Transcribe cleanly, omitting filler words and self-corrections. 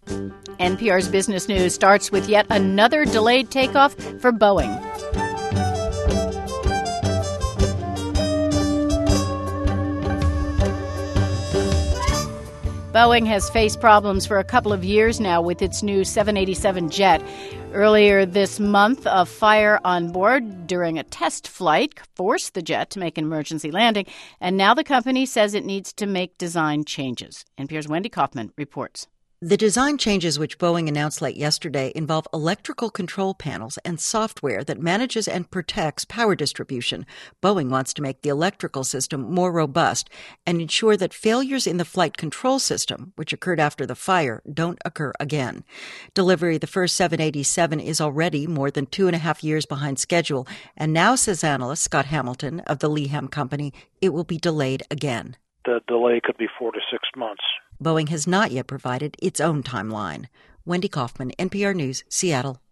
NPR's Business News starts with yet another delayed takeoff for Boeing. Boeing has faced problems for a couple of years now with its new 787 jet. Earlier this month, a fire on board during a test flight forced the jet to make an emergency landing, and now the company says it needs to make design changes. NPR's Wendy Kaufman reports. The design changes which Boeing announced late yesterday involve electrical control panels and software that manages and protects power distribution. Boeing wants to make the electrical system more robust and ensure that failures in the flight control system, which occurred after the fire, don't occur again. Delivery of the first 787 is already more than 2.5 years behind schedule, and now, says analyst Scott Hamilton of the Leham Company, it will be delayed again. The delay could be 4 to 6 months. Boeing has not yet provided its own timeline. Wendy Kaufman, NPR News, Seattle.